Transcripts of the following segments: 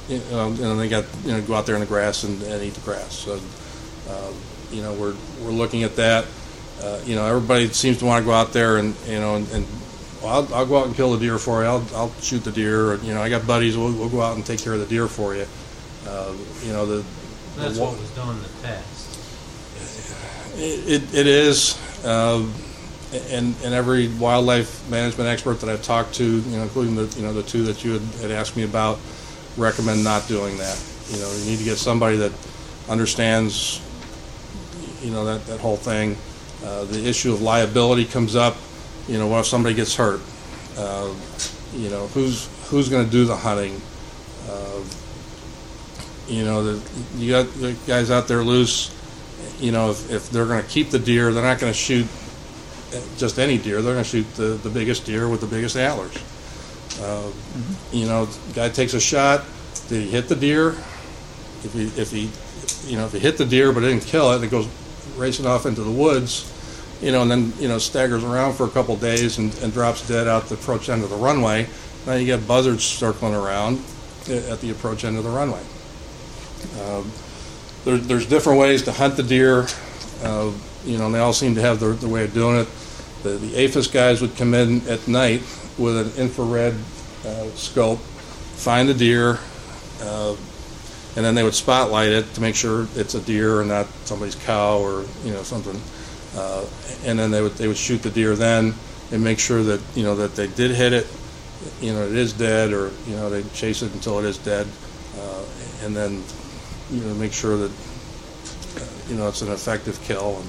and they got go out there in the grass and eat the grass. So we're looking at that. Everybody seems to want to go out there and well, I'll go out and kill the deer for you. I'll shoot the deer. I got buddies. We'll go out and take care of the deer for you. That's what was done in the past. It is, and every wildlife management expert that I've talked to, including the two that you had asked me about, recommend not doing that. You need to get somebody that understands, that whole thing. The issue of liability comes up. What if somebody gets hurt? Who's going to do the hunting? You got the guys out there loose. If they're going to keep the deer, they're not going to shoot just any deer. They're going to shoot the biggest deer with the biggest antlers. The guy takes a shot. Did he hit the deer? If he hit the deer but didn't kill it, it goes racing off into the woods. And then staggers around for a couple days and drops dead out the approach end of the runway. Now you get buzzards circling around at the approach end of the runway. There's different ways to hunt the deer, and they all seem to have their way of doing it. The APHIS guys would come in at night with an infrared scope, find the deer, and then they would spotlight it to make sure it's a deer and not somebody's cow or something. And then they would shoot the deer then and make sure that that they did hit it, it is dead, or they chase it until it is dead, and then make sure that it's an effective kill,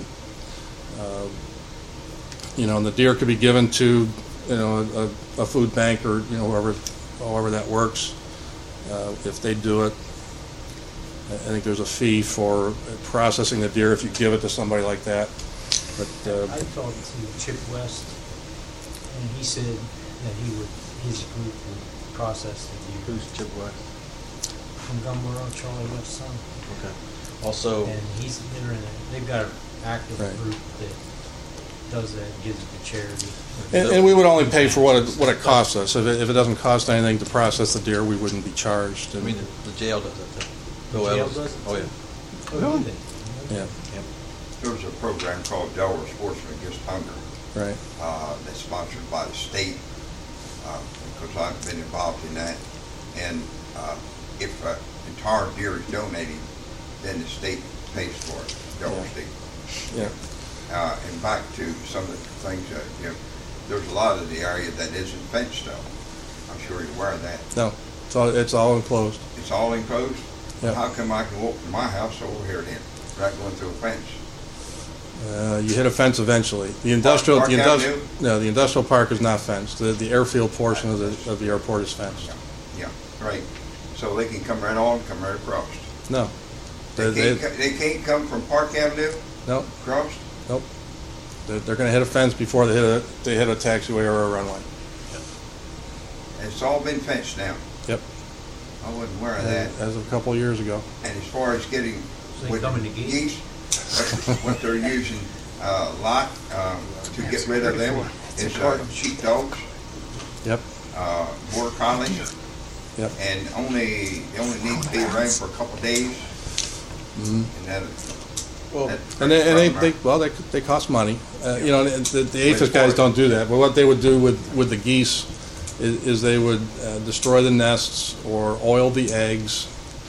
and the deer could be given to a food bank or however that works. If they do it, I think there's a fee for processing the deer if you give it to somebody like that. But I talked to Chip West, and he said that his group would process the deer. Who's Chip West? From Gumboro, Charlie West's son. Okay. Also, and they've got an active Right. group that does that, gives it to charity. and we would only pay for what it costs us. If it doesn't cost anything to process the deer, we wouldn't be charged. I mean, the jail does that too. The jail does it? Oh yeah. Oh, do they? Yeah. Yep. There was a program called Delaware Sportsman Against Hunger. Right. That's sponsored by the state, because I've been involved in that. And if an entire deer is donated, then the state pays for it, Delaware State. Yeah. And back to some of the things, there's a lot of the area that isn't fenced though. I'm sure you're aware of that. No, it's all enclosed. It's all enclosed? Yeah. How come I can walk from my house over here then, without going through a fence? You hit a fence eventually. The industrial Park the industrial park is not fenced. The airfield portion of the airport is fenced. Yeah, right. So they can come right on, come right across. No. They can't come from Park Avenue No. across? Nope. They're going to hit a fence before they hit a taxiway or a runway. It's all been fenced now. Yep. I wasn't aware of that. As of a couple of years ago. And as far as getting So they come in the geese? what they're using a lot to get rid of them is sheepdogs, Yep. border collies, Yep. and they only need to be around for a couple of days. Mm-hmm. And they cost money. The APHIS guys don't do that. But what they would do with the geese is they would destroy the nests or oil the eggs.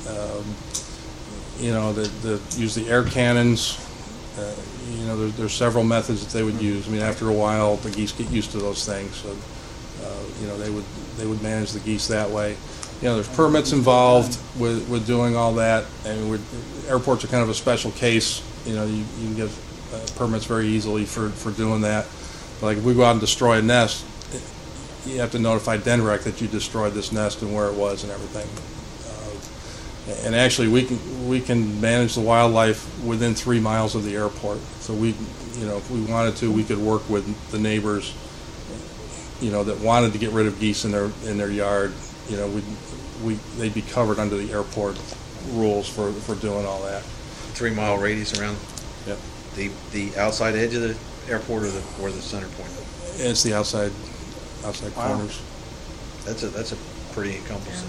Use the air cannons. There's several methods that they would use. I mean, after a while, the geese get used to those things. So, they would manage the geese that way. There's permits involved with doing all that. And airports are kind of a special case. You can get permits very easily for doing that. Like if we go out and destroy a nest, you have to notify DNREC that you destroyed this nest and where it was and everything. And actually, we can manage the wildlife within 3 miles of the airport. So if we wanted to, we could work with the neighbors, that wanted to get rid of geese in their yard. They'd be covered under the airport rules for doing all that. 3 mile radius around. Yep. The outside edge of the airport or the center point. It's the outside Wow. corners. That's a pretty encompassing.